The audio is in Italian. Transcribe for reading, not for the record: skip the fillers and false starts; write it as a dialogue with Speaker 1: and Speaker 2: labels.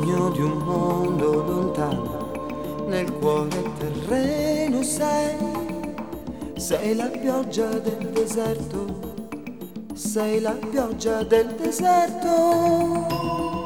Speaker 1: sogno di un mondo lontano, nel cuore terreno sei la pioggia del deserto, sei la pioggia del deserto.